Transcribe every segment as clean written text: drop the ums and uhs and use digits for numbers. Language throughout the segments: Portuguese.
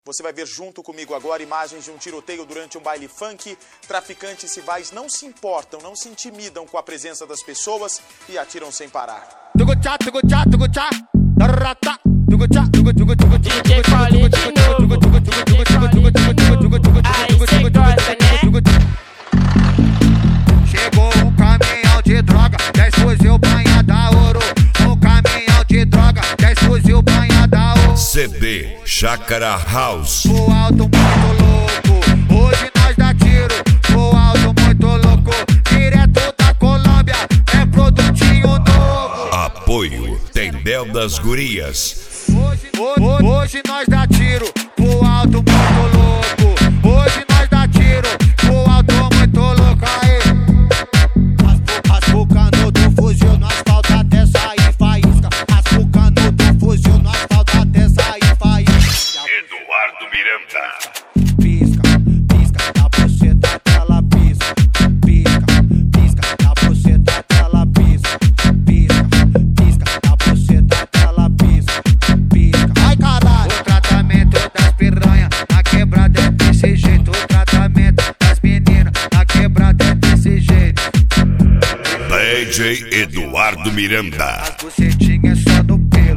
Você vai ver junto comigo agora imagens de um tiroteio durante um baile funk. Traficantes rivais não se importam, não se intimidam com a presença das pessoas e atiram sem parar. DJ Paulinho de novo. Aí cê gosta, né? Chegou um caminhão de droga, 10 fuzil banha da ouro. Um caminhão de droga, 10 fuzil banha da ouro. CD Chácara House. O alto muito louco, hoje nós dá tiro. O alto muito louco, direto da Colômbia, é produtinho novo. Apoio Tendel das Gurias. Hoje nós dá tiro, o alto muito louco. Hoje nós dá tiro, o alto muito louco. Aí raspucando do fuzil no asfalto até sair faísca. Raspucando do fuzil no asfalto até sair faísca. Eduardo Miranda. Pisca, pisca, da buceta dela pisca. Pisca, pisca, da buceta dela pisca. Pisca, pisca, da buceta dela pisca. Pisca, ai caralho. O tratamento das piranha na quebrada é desse jeito. O tratamento das meninas na quebrada é desse jeito. DJ Eduardo Miranda. As bucetinhas só no pelo.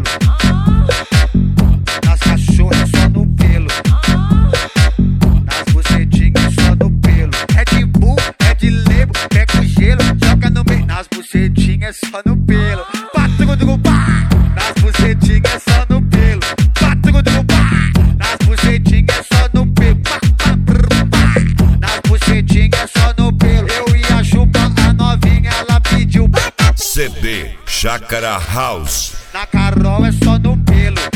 Nas cachorras só no pelo. Nas bucetinhas só no pelo. É de bull, é de lebo, pega o gelo, joga no meio. Nas bucetinhas só no pelo. Patugudugu pá. Nas bucetinhas só no pelo. Patugudugu pá. Nas bucetinhas só no pelo. Pá, pá, brr, pá. Nas bucetinhas só no pelo. Eu ia chupar a novinha, ela pediu. CD Chácara House. Na Carol é só no pelo.